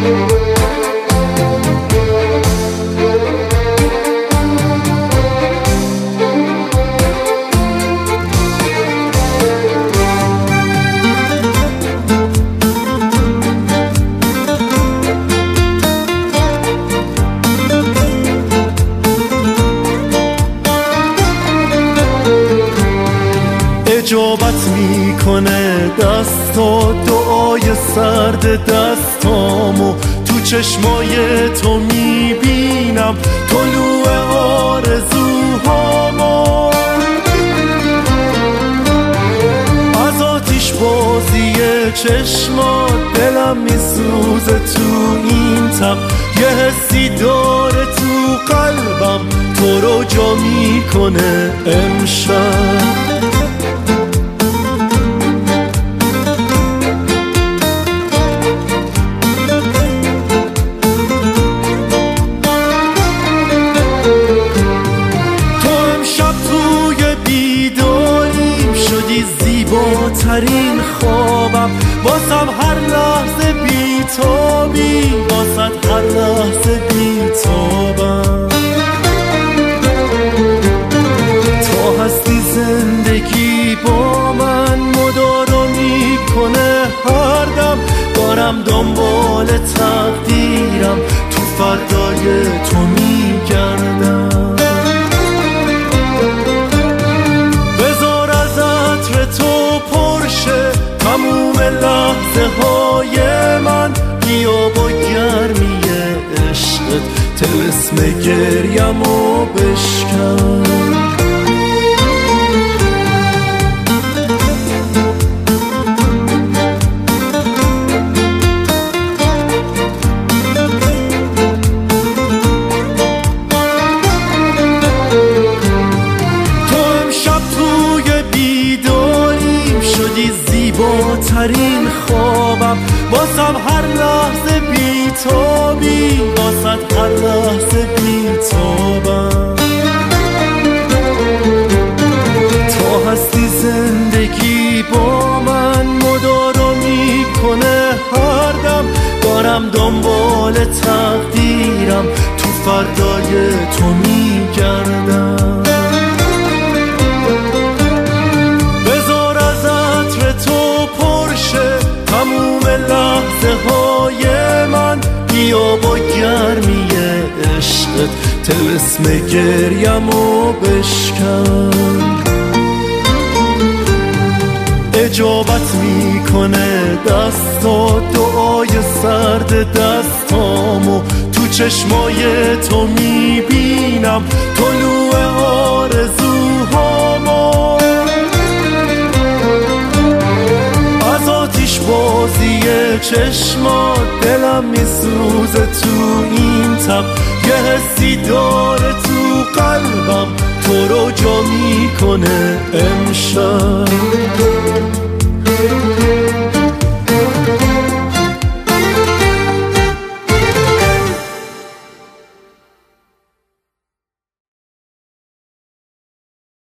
اجابت میکنه دست و دعای سرد دستامو تو چشمای تو میبینم طلوع آرزوهامو از آتیش بازی چشمات دلم میسوزه تو این تب یه حسی داره تو قلبم تو رو جا میکنه امشب زیباترین خوابم واسم هر لحظه بیتابی واسد هر لحظه بیتابم تا هستی زندگی با من مدارا میکنه هر دم دارم دنبال تقدیرم تو فردای تو میگردم تو پرشه تموم لحظه های من بیا با گرمی عشقت طلسم گریم و بشکن زیباترین خوابم واسم هر لحظه بیتابی واسد هر لحظه بیتابم تا هستی زندگی با من مدارا میکنه هر دم دارم دنبال تقدیرم تو فردای تو میگردم تموم لحظه های من بیا با گرمی عشقت طلسم گریم و بشکن اجابت میکنه دست و دعای سرد دستامو تو چشمای تو میبینم طلوع آرزوهامو بازی چشمات دلم میسوزه تو این تب یه حسی داره تو قلبم تو رو جا میکنه امشب